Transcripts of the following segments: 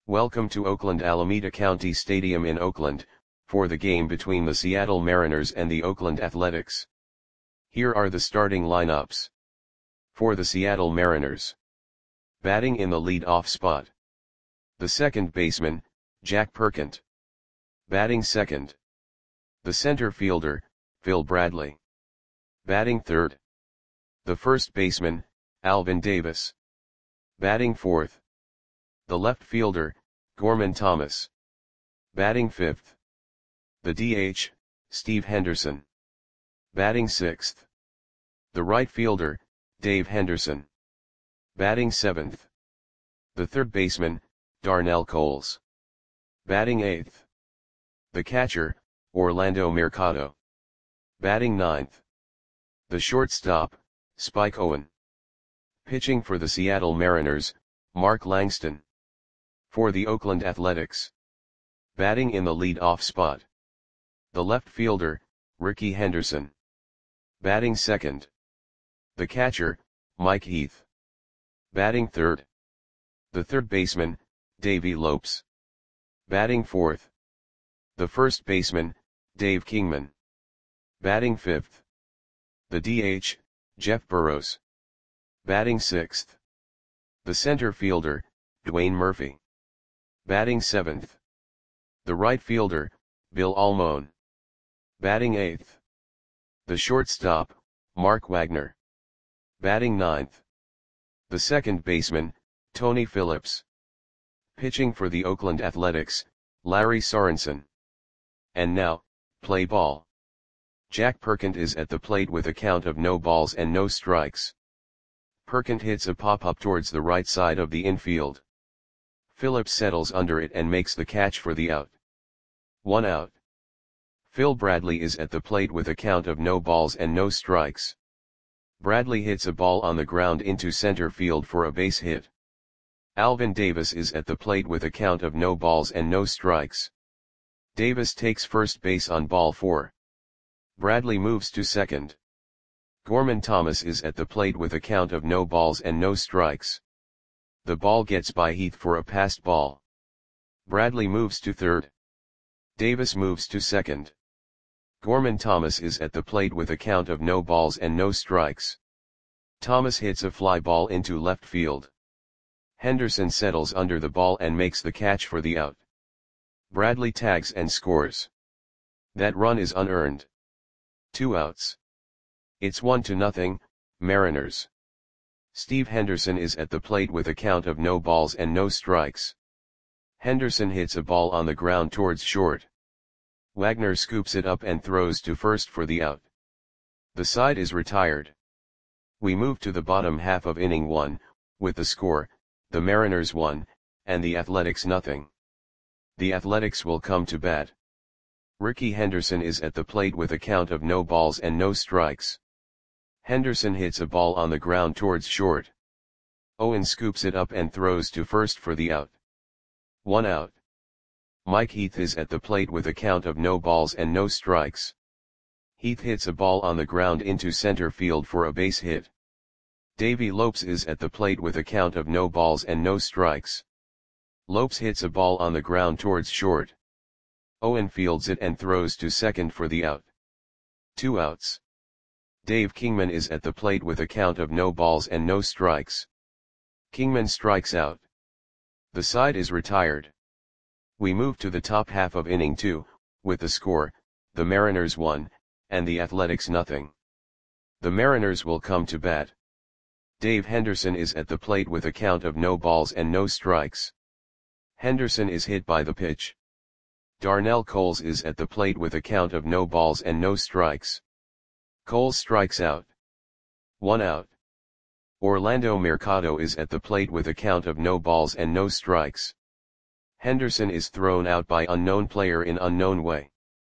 Welcome to Oakland Alameda County Stadium in Oakland, for the game between the Seattle Mariners and the Oakland Athletics. Here are the starting lineups. For the Seattle Mariners. Batting in the lead-off spot. The second baseman, Jack Perkent. Batting second. The center fielder, Phil Bradley. Batting third. The first baseman, Alvin Davis. Batting fourth. The left fielder, Gorman Thomas. Batting fifth. The DH, Steve Henderson. Batting sixth. The right fielder, Dave Henderson. Batting seventh. The third baseman, Darnell Coles. Batting eighth. The catcher, Orlando Mercado. Batting ninth. The shortstop, Spike Owen. Pitching for the Seattle Mariners, Mark Langston. For the Oakland Athletics. Batting in the lead-off spot. The left fielder, Rickey Henderson. Batting second. The catcher, Mike Heath. Batting third. The third baseman, Davey Lopes. Batting fourth. The first baseman, Dave Kingman. Batting fifth. The DH, Jeff Burrows. Batting sixth. The center fielder, Dwayne Murphy. Batting seventh. The right fielder, Bill Almon. Batting eighth. The shortstop, Mark Wagner. Batting ninth. The second baseman, Tony Phillips. Pitching for the Oakland Athletics, Larry Sorensen. And now, play ball. Jack Perkent is at the plate with a count of no balls and no strikes. Perkent hits a pop-up towards the right side of the infield. Phillips settles under it and makes the catch for the out. 1 out. Phil Bradley is at the plate with a count of no balls and no strikes. Bradley hits a ball on the ground into center field for a base hit. Alvin Davis is at the plate with a count of no balls and no strikes. Davis takes first base on ball 4. Bradley moves to second. Gorman Thomas is at the plate with a count of no balls and no strikes. The ball gets by Heath for a passed ball. Bradley moves to third. Davis moves to second. Gorman Thomas is at the plate with a count of no balls and no strikes. Thomas hits a fly ball into left field. Henderson settles under the ball and makes the catch for the out. Bradley tags and scores. That run is unearned. 2 outs. It's 1-0, Mariners. Steve Henderson is at the plate with a count of no balls and no strikes. Henderson hits a ball on the ground towards short. Wagner scoops it up and throws to first for the out. The side is retired. We move to the bottom half of inning 1, with the score, the Mariners 1, and the Athletics 0. The Athletics will come to bat. Rickey Henderson is at the plate with a count of no balls and no strikes. Henderson hits a ball on the ground towards short. Owen scoops it up and throws to first for the out. 1 out. Mike Heath is at the plate with a count of no balls and no strikes. Heath hits a ball on the ground into center field for a base hit. Davey Lopes is at the plate with a count of no balls and no strikes. Lopes hits a ball on the ground towards short. Owen fields it and throws to second for the out. 2 outs. Dave Kingman is at the plate with a count of no balls and no strikes. Kingman strikes out. The side is retired. We move to the top half of inning 2, with the score, the Mariners 1, and the Athletics 0. The Mariners will come to bat. Dave Henderson is at the plate with a count of no balls and no strikes. Henderson is hit by the pitch. Darnell Coles is at the plate with a count of no balls and no strikes. Coles strikes out. 1 out. Orlando Mercado is at the plate with a count of no balls and no strikes. Henderson is thrown out by unknown player in unknown way.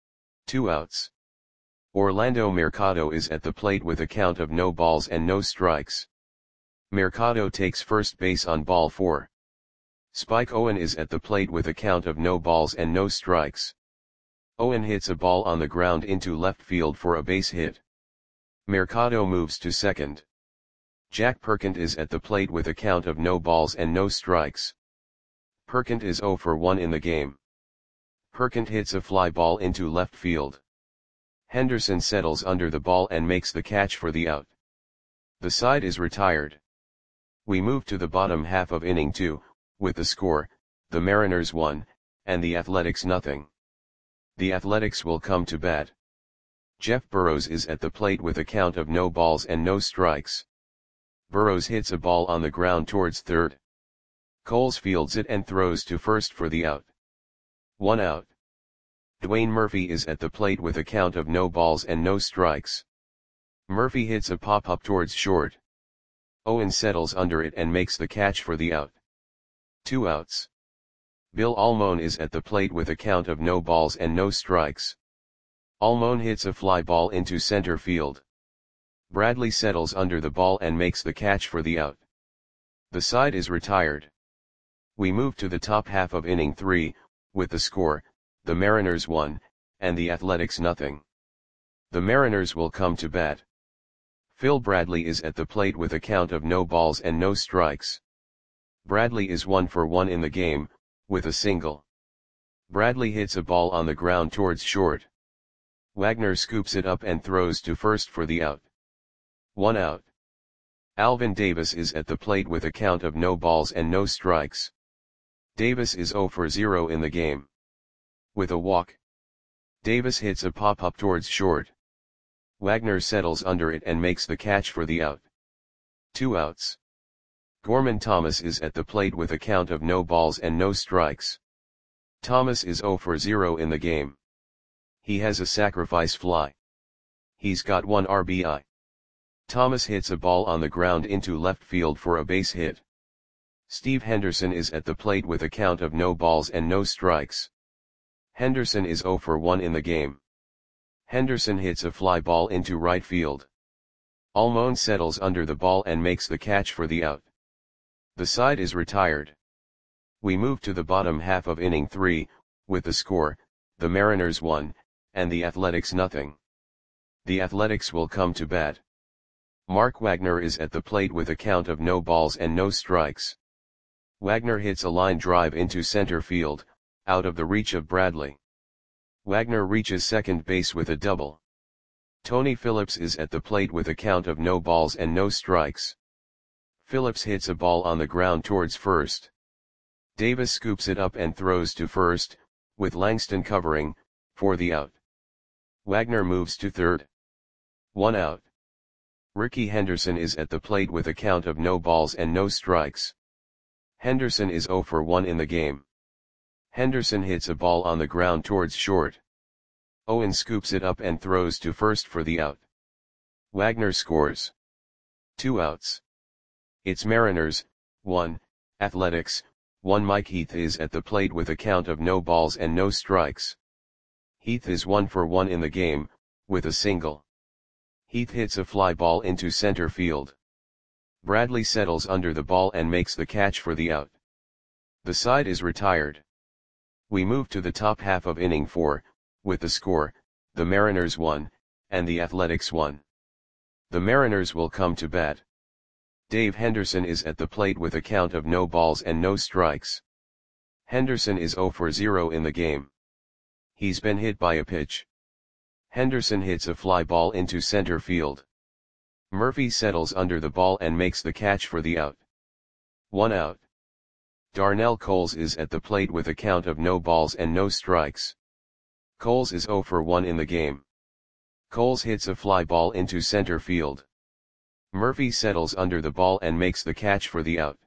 2 outs. Orlando Mercado is at the plate with a count of no balls and no strikes. Mercado takes first base on ball 4. Spike Owen is at the plate with a count of no balls and no strikes. Owen hits a ball on the ground into left field for a base hit. Mercado moves to second. Jack Perkent is at the plate with a count of no balls and no strikes. Perkins is 0 for 1 in the game. Perkins hits a fly ball into left field. Henderson settles under the ball and makes the catch for the out. The side is retired. We move to the bottom half of inning 2, with the score, the Mariners 1, and the Athletics nothing. The Athletics will come to bat. Jeff Burrows is at the plate with a count of no balls and no strikes. Burrows hits a ball on the ground towards third. Coles fields it and throws to first for the out. 1 out. Dwayne Murphy is at the plate with a count of no balls and no strikes. Murphy hits a pop-up towards short. Owen settles under it and makes the catch for the out. 2 outs. Bill Almon is at the plate with a count of no balls and no strikes. Almon hits a fly ball into center field. Bradley settles under the ball and makes the catch for the out. The side is retired. We move to the top half of inning 3, with the score, the Mariners 1, and the Athletics nothing. The Mariners will come to bat. Phil Bradley is at the plate with a count of no balls and no strikes. Bradley is 1 for 1 in the game, with a single. Bradley hits a ball on the ground towards short. Wagner scoops it up and throws to first for the out. 1 out. Alvin Davis is at the plate with a count of no balls and no strikes. Davis is 0 for 0 in the game. With a walk. Davis hits a pop-up towards short. Wagner settles under it and makes the catch for the out. 2 outs. Gorman Thomas is at the plate with a count of no balls and no strikes. Thomas is 0 for 0 in the game. He has a sacrifice fly. He's got 1 RBI. Thomas hits a ball on the ground into left field for a base hit. Steve Henderson is at the plate with a count of no balls and no strikes. Henderson is 0 for 1 in the game. Henderson hits a fly ball into right field. Almon settles under the ball and makes the catch for the out. The side is retired. We move to the bottom half of inning 3, with the score, the Mariners 1, and the Athletics nothing. The Athletics will come to bat. Mark Wagner is at the plate with a count of no balls and no strikes. Wagner hits a line drive into center field, out of the reach of Bradley. Wagner reaches second base with a double. Tony Phillips is at the plate with a count of no balls and no strikes. Phillips hits a ball on the ground towards first. Davis scoops it up and throws to first, with Langston covering, for the out. Wagner moves to third. 1 out. Ricky Henderson is at the plate with a count of no balls and no strikes. Henderson is 0 for 1 in the game. Henderson hits a ball on the ground towards short. Owen scoops it up and throws to first for the out. Wagner scores. 2 outs. It's Mariners, 1, Athletics, 1. Mike Heath is at the plate with a count of no balls and no strikes. Heath is 1 for 1 in the game, with a single. Heath hits a fly ball into center field. Bradley settles under the ball and makes the catch for the out. The side is retired. We move to the top half of inning 4, with the score, the Mariners 1, and the Athletics 1. The Mariners will come to bat. Dave Henderson is at the plate with a count of no balls and no strikes. Henderson is 0 for 0 in the game. He's been hit by a pitch. Henderson hits a fly ball into center field. Murphy settles under the ball and makes the catch for the out. 1 out. Darnell Coles is at the plate with a count of no balls and no strikes. Coles is 0 for 1 in the game. Coles hits a fly ball into center field. Murphy settles under the ball and makes the catch for the out.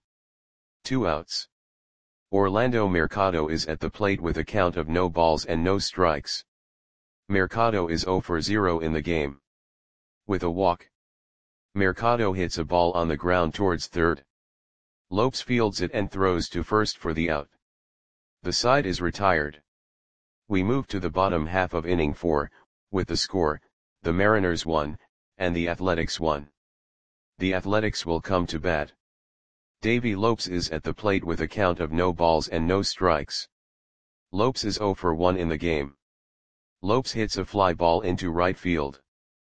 2 outs. Orlando Mercado is at the plate with a count of no balls and no strikes. Mercado is 0 for 0 in the game. With a walk. Mercado hits a ball on the ground towards third. Lopes fields it and throws to first for the out. The side is retired. We move to the bottom half of inning 4, with the score, the Mariners 1, and the Athletics 1. The Athletics will come to bat. Davey Lopes is at the plate with a count of no balls and no strikes. Lopes is 0 for 1 in the game. Lopes hits a fly ball into right field.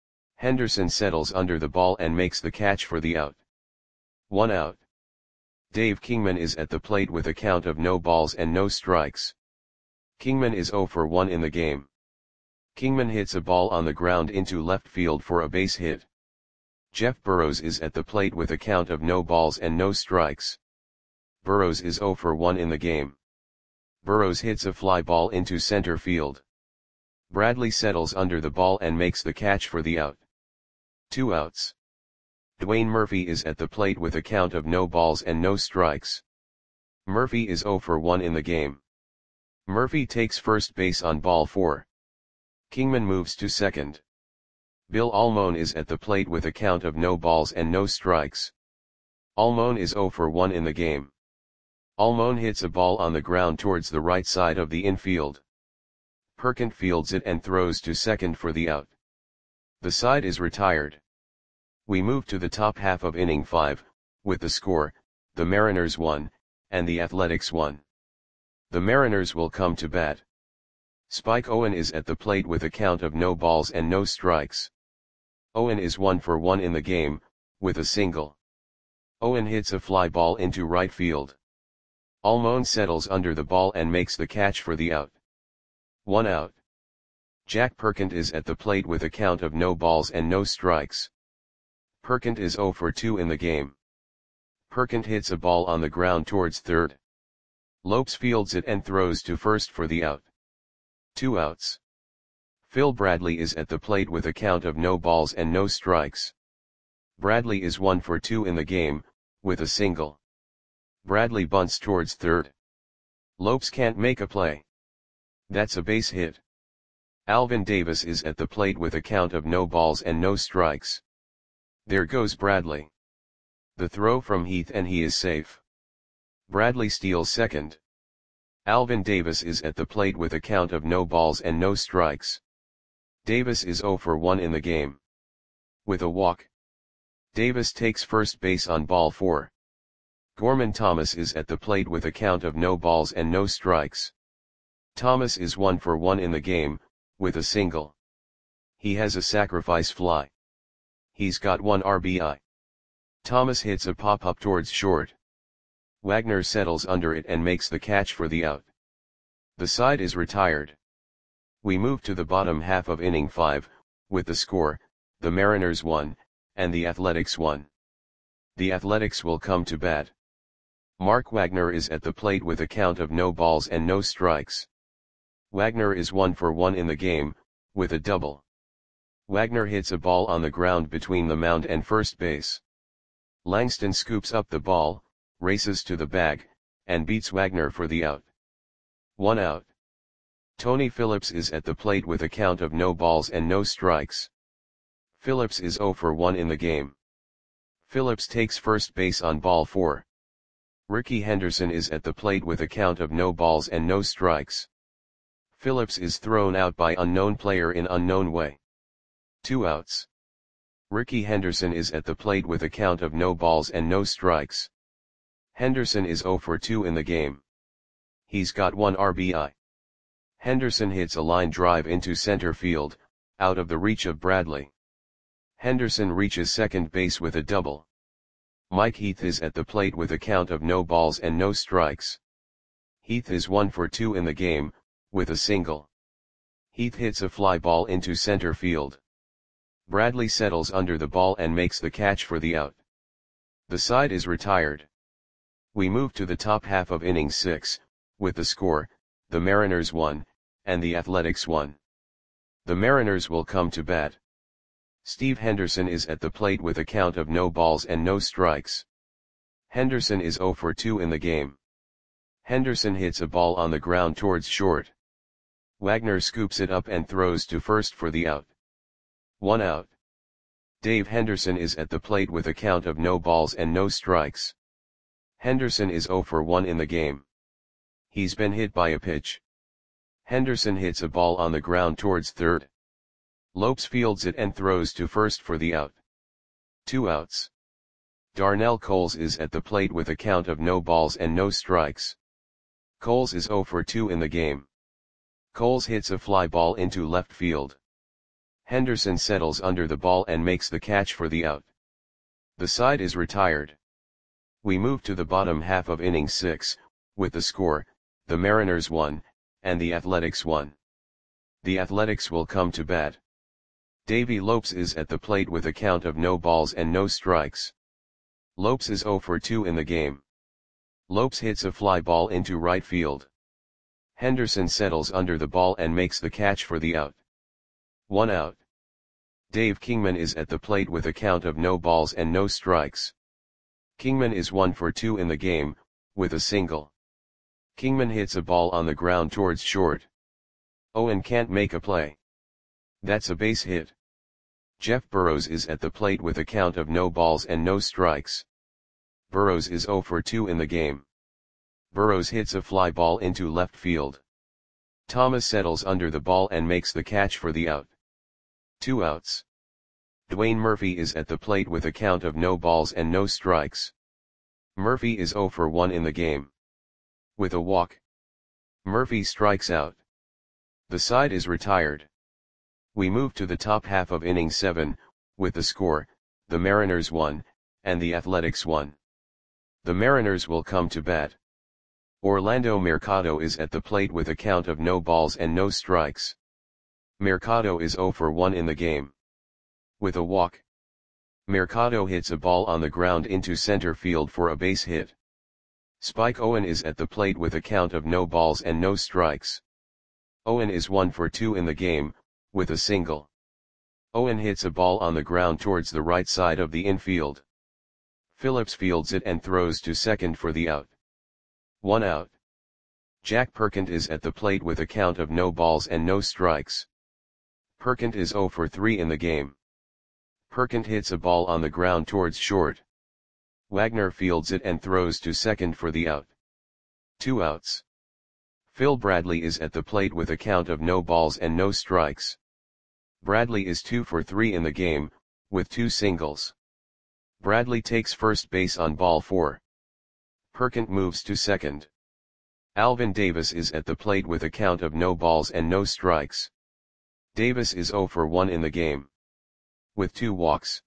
Henderson settles under the ball and makes the catch for the out. 1 out. Dave Kingman is at the plate with a count of no balls and no strikes. Kingman is 0 for 1 in the game. Kingman hits a ball on the ground into left field for a base hit. Jeff Burrows is at the plate with a count of no balls and no strikes. Burrows is 0 for 1 in the game. Burrows hits a fly ball into center field. Bradley settles under the ball and makes the catch for the out. 2 outs. Dwayne Murphy is at the plate with a count of no balls and no strikes. Murphy is 0 for 1 in the game. Murphy takes first base on ball 4. Kingman moves to second. Bill Almon is at the plate with a count of no balls and no strikes. Almon is 0 for 1 in the game. Almon hits a ball on the ground towards the right side of the infield. Perkins fields it and throws to second for the out. The side is retired. We move to the top half of inning 5, with the score, the Mariners 1, and the Athletics 1. The Mariners will come to bat. Spike Owen is at the plate with a count of no balls and no strikes. Owen is 1 for 1 in the game, with a single. Owen hits a fly ball into right field. Almon settles under the ball and makes the catch for the out. 1 out. Jack Perkins is at the plate with a count of no balls and no strikes. Perkins is 0 for 2 in the game. Perkins hits a ball on the ground towards third. Lopes fields it and throws to first for the out. 2 outs. Phil Bradley is at the plate with a count of no balls and no strikes. Bradley is 1 for 2 in the game, with a single. Bradley bunts towards third. Lopes can't make a play. That's a base hit. Alvin Davis is at the plate with a count of no balls and no strikes. There goes Bradley. The throw from Heath and he is safe. Bradley steals second. Alvin Davis is at the plate with a count of no balls and no strikes. Davis is 0 for 1 in the game. With a walk. Davis takes first base on ball 4. Gorman Thomas is at the plate with a count of no balls and no strikes. Thomas is 1 for 1 in the game, with a single. He has a sacrifice fly. He's got 1 RBI. Thomas hits a pop-up towards short. Wagner settles under it and makes the catch for the out. The side is retired. We move to the bottom half of inning 5, with the score, the Mariners 1, and the Athletics 1. The Athletics will come to bat. Mark Wagner is at the plate with a count of no balls and no strikes. Wagner is 1 for 1 in the game, with a double. Wagner hits a ball on the ground between the mound and first base. Langston scoops up the ball, races to the bag, and beats Wagner for the out. 1 out. Tony Phillips is at the plate with a count of no balls and no strikes. Phillips is 0 for 1 in the game. Phillips takes first base on ball 4. Ricky Henderson is at the plate with a count of no balls and no strikes. Phillips is thrown out by unknown player in unknown way. 2 outs. Ricky Henderson is at the plate with a count of no balls and no strikes. Henderson is 0 for 2 in the game. He's got 1 RBI. Henderson hits a line drive into center field, out of the reach of Bradley. Henderson reaches second base with a double. Mike Heath is at the plate with a count of no balls and no strikes. Heath is 1 for 2 in the game, with a single. Heath hits a fly ball into center field. Bradley settles under the ball and makes the catch for the out. The side is retired. We move to the top half of inning 6, with the score, the Mariners 1, and the Athletics 1. The Mariners will come to bat. Steve Henderson is at the plate with a count of no balls and no strikes. Henderson is 0 for 2 in the game. Henderson hits a ball on the ground towards short. Wagner scoops it up and throws to first for the out. 1 out. Dave Henderson is at the plate with a count of no balls and no strikes. Henderson is 0 for 1 in the game. He's been hit by a pitch. Henderson hits a ball on the ground towards third. Lopes fields it and throws to first for the out. 2 outs. Darnell Coles is at the plate with a count of no balls and no strikes. Coles is 0 for 2 in the game. Coles hits a fly ball into left field. Henderson settles under the ball and makes the catch for the out. The side is retired. We move to the bottom half of inning 6, with the score, the Mariners 1, and the Athletics 1. The Athletics will come to bat. Davey Lopes is at the plate with a count of no balls and no strikes. Lopes is 0 for 2 in the game. Lopes hits a fly ball into right field. Henderson settles under the ball and makes the catch for the out. 1 out. Dave Kingman is at the plate with a count of no balls and no strikes. Kingman is 1 for 2 in the game, with a single. Kingman hits a ball on the ground towards short. Owen can't make a play. That's a base hit. Jeff Burrows is at the plate with a count of no balls and no strikes. Burrows is 0 for 2 in the game. Burrows hits a fly ball into left field. Thomas settles under the ball and makes the catch for the out. 2 outs. Dwayne Murphy is at the plate with a count of no balls and no strikes. Murphy is 0 for 1 in the game. With a walk, Murphy strikes out. The side is retired. We move to the top half of inning 7, with the score, the Mariners 1, and the Athletics 1. The Mariners will come to bat. Orlando Mercado is at the plate with a count of no balls and no strikes. Mercado is 0 for 1 in the game. With a walk, Mercado hits a ball on the ground into center field for a base hit. Spike Owen is at the plate with a count of no balls and no strikes. Owen is 1 for 2 in the game, with a single. Owen hits a ball on the ground towards the right side of the infield. Phillips fields it and throws to second for the out. 1 out. Jack Perkins is at the plate with a count of no balls and no strikes. Perkins is 0 for 3 in the game. Perkins hits a ball on the ground towards short. Wagner fields it and throws to second for the out. 2 outs. Phil Bradley is at the plate with a count of no balls and no strikes. Bradley is 2 for 3 in the game, with 2 singles. Bradley takes first base on ball 4. Perkins moves to second. Alvin Davis is at the plate with a count of no balls and no strikes. Davis is 0 for 1 in the game. With 2 walks,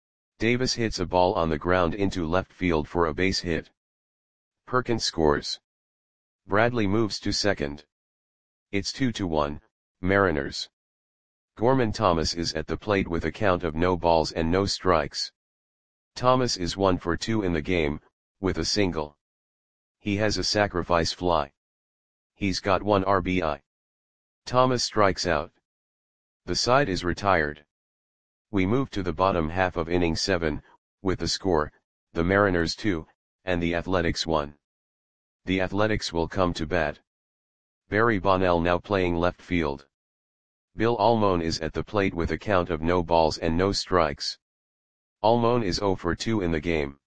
Davis hits a ball on the ground into left field for a base hit. Perkins scores. Bradley moves to second. It's 2-1, Mariners. Gorman Thomas is at the plate with a count of no balls and no strikes. Thomas is 1 for 2 in the game, with a single. He has a sacrifice fly. He's got 1 RBI. Thomas strikes out. The side is retired. We move to the bottom half of inning 7, with the score, the Mariners 2, and the Athletics 1. The Athletics will come to bat. Barry Bonnell now playing left field. Bill Almon is at the plate with a count of no balls and no strikes. Almon is 0 for 2 in the game.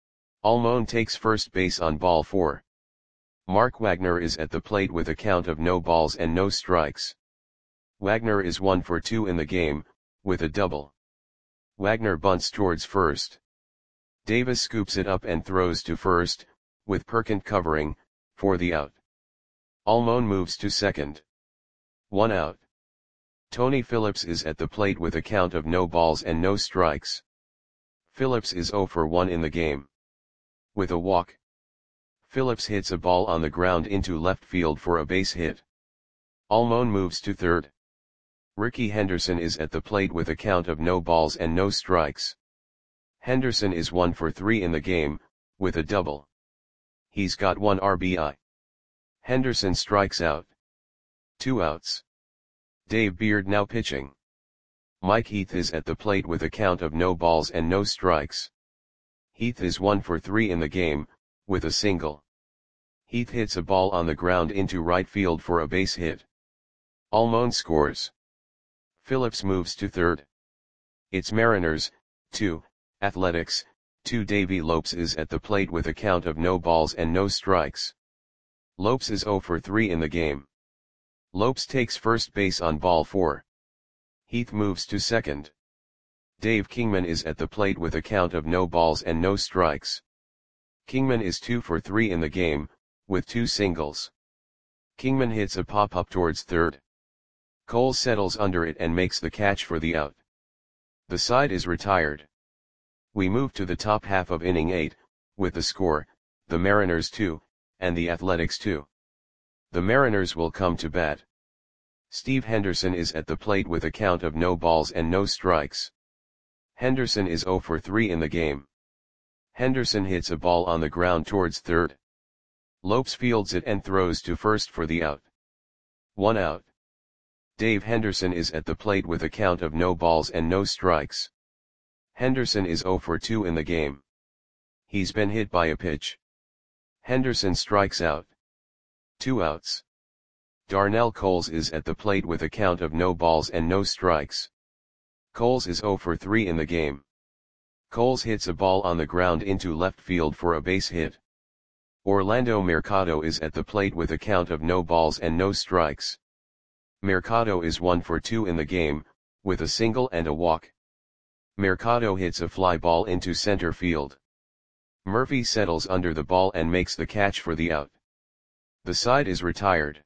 Almon takes first base on ball 4. Mark Wagner is at the plate with a count of no balls and no strikes. Wagner is 1 for 2 in the game, with a double. Wagner bunts towards first. Davis scoops it up and throws to first, with Perkins covering, for the out. Almon moves to second. 1 out. Tony Phillips is at the plate with a count of no balls and no strikes. Phillips is 0 for 1 in the game. With a walk, Phillips hits a ball on the ground into left field for a base hit. Almon moves to third. Ricky Henderson is at the plate with a count of no balls and no strikes. Henderson is 1 for 3 in the game, with a double. He's got 1 RBI. Henderson strikes out. 2 outs. Dave Beard now pitching. Mike Heath is at the plate with a count of no balls and no strikes. Heath is 1 for 3 in the game, with a single. Heath hits a ball on the ground into right field for a base hit. Almon scores. Phillips moves to third. It's Mariners, 2, Athletics, 2. Davey Lopes is at the plate with a count of no balls and no strikes. Lopes is 0 for 3 in the game. Lopes takes first base on ball 4. Heath moves to second. Dave Kingman is at the plate with a count of no balls and no strikes. Kingman is 2 for 3 in the game, with 2 singles. Kingman hits a pop-up towards third. Cole settles under it and makes the catch for the out. The side is retired. We move to the top half of inning 8, with the score, the Mariners 2, and the Athletics 2. The Mariners will come to bat. Steve Henderson is at the plate with a count of no balls and no strikes. Henderson is 0 for 3 in the game. Henderson hits a ball on the ground towards third. Lopes fields it and throws to first for the out. 1 out. Dave Henderson is at the plate with a count of no balls and no strikes. Henderson is 0 for 2 in the game. He's been hit by a pitch. Henderson strikes out. 2 outs. Darnell Coles is at the plate with a count of no balls and no strikes. Coles is 0 for 3 in the game. Coles hits a ball on the ground into left field for a base hit. Orlando Mercado is at the plate with a count of no balls and no strikes. Mercado is 1 for 2 in the game, with a single and a walk. Mercado hits a fly ball into center field. Murphy settles under the ball and makes the catch for the out. The side is retired.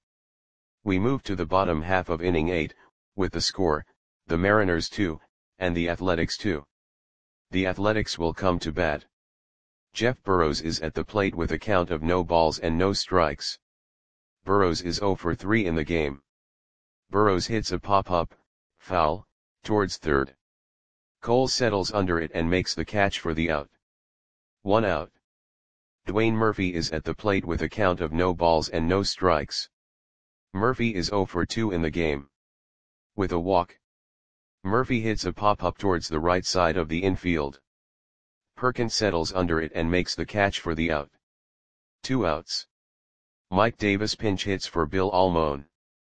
We move to the bottom half of inning 8, with the score, the Mariners 2, and the Athletics 2. The Athletics will come to bat. Jeff Burrows is at the plate with a count of no balls and no strikes. Burrows is 0 for 3 in the game. Burrows hits a pop-up, foul, towards third. Cole settles under it and makes the catch for the out. 1 out. Dwayne Murphy is at the plate with a count of no balls and no strikes. Murphy is 0 for 2 in the game. With a walk. Murphy hits a pop-up towards the right side of the infield. Perkins settles under it and makes the catch for the out. 2 outs. Mike Davis pinch hits for Bill Almon.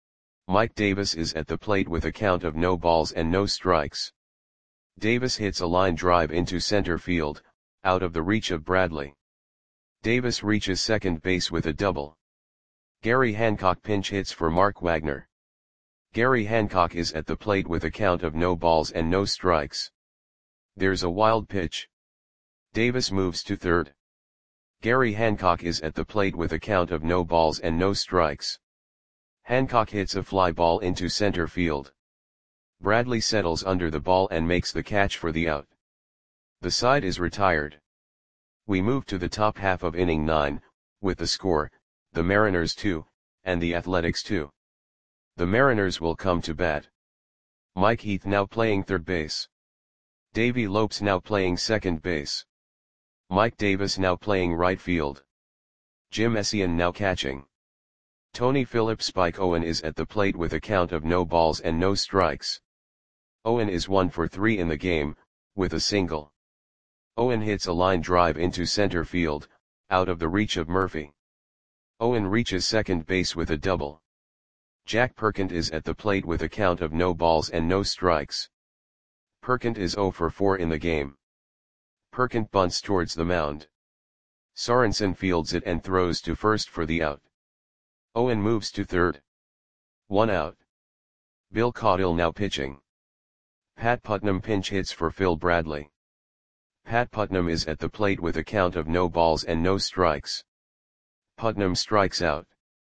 Mike Davis is at the plate with a count of no balls and no strikes. Davis hits a line drive into center field, out of the reach of Bradley. Davis reaches second base with a double. Gary Hancock pinch hits for Mark Wagner. Gary Hancock is at the plate with a count of no balls and no strikes. There's a wild pitch. Davis moves to third. Gary Hancock is at the plate with a count of no balls and no strikes. Hancock hits a fly ball into center field. Bradley settles under the ball and makes the catch for the out. The side is retired. We move to the top half of inning 9, with the score, the Mariners 2, and the Athletics 2. The Mariners will come to bat. Mike Heath now playing third base. Davey Lopes now playing second base. Mike Davis now playing right field. Jim Essien now catching. Tony Phillips Spike Owen is at the plate with a count of no balls and no strikes. Owen is 1 for 3 in the game, with a single. Owen hits a line drive into center field, out of the reach of Murphy. Owen reaches second base with a double. Jack Perkins is at the plate with a count of no balls and no strikes. Perkins is 0 for 4 in the game. Perkins bunts towards the mound. Sorensen fields it and throws to first for the out. Owen moves to third. 1 out. Bill Caudill now pitching. Pat Putnam pinch hits for Phil Bradley. Pat Putnam is at the plate with a count of no balls and no strikes. Putnam strikes out.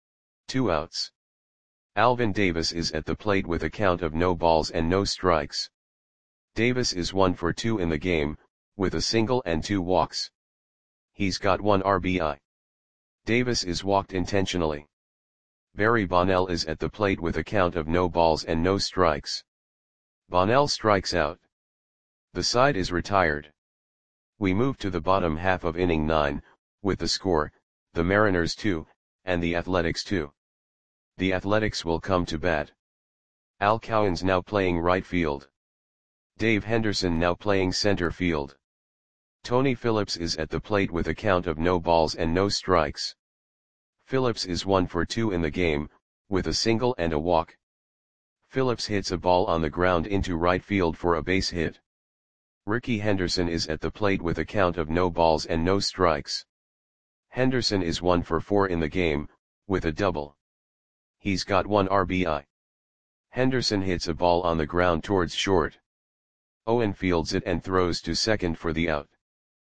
2 outs. Alvin Davis is at the plate with a count of no balls and no strikes. Davis is 1 for 2 in the game, with a single and 2 walks. He's got 1 RBI. Davis is walked intentionally. Barry Bonnell is at the plate with a count of no balls and no strikes. Bonnell strikes out. The side is retired. We move to the bottom half of inning 9, with the score, the Mariners 2, and the Athletics 2. The Athletics will come to bat. Al Cowens now playing right field. Dave Henderson now playing center field. Tony Phillips is at the plate with a count of no balls and no strikes. Phillips is 1 for 2 in the game, with a single and a walk. Phillips hits a ball on the ground into right field for a base hit. Ricky Henderson is at the plate with a count of no balls and no strikes. Henderson is 1 for 4 in the game, with a double. He's got 1 RBI. Henderson hits a ball on the ground towards short. Owen fields it and throws to second for the out.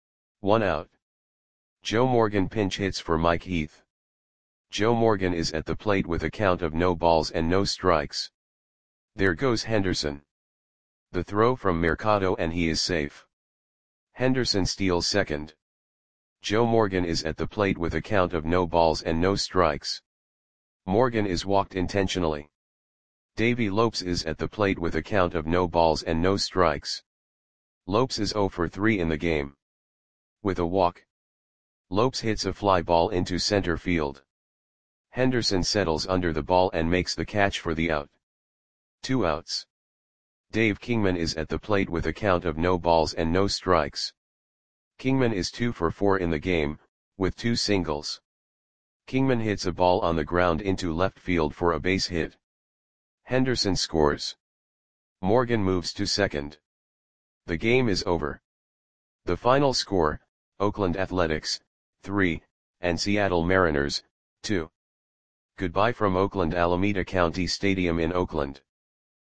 1 out. Joe Morgan pinch hits for Mike Heath. Joe Morgan is at the plate with a count of no balls and no strikes. There goes Henderson. The throw from Mercado and he is safe. Henderson steals second. Joe Morgan is at the plate with a count of no balls and no strikes. Morgan is walked intentionally. Davey Lopes is at the plate with a count of no balls and no strikes. Lopes is 0 for 3 in the game. With a walk, Lopes hits a fly ball into center field. Henderson settles under the ball and makes the catch for the out. 2 outs. Dave Kingman is at the plate with a count of no balls and no strikes. Kingman is 2 for 4 in the game, with 2 singles. Kingman hits a ball on the ground into left field for a base hit. Henderson scores. Morgan moves to second. The game is over. The final score, Oakland Athletics, 3, and Seattle Mariners, 2. Goodbye from Oakland Alameda County Stadium in Oakland.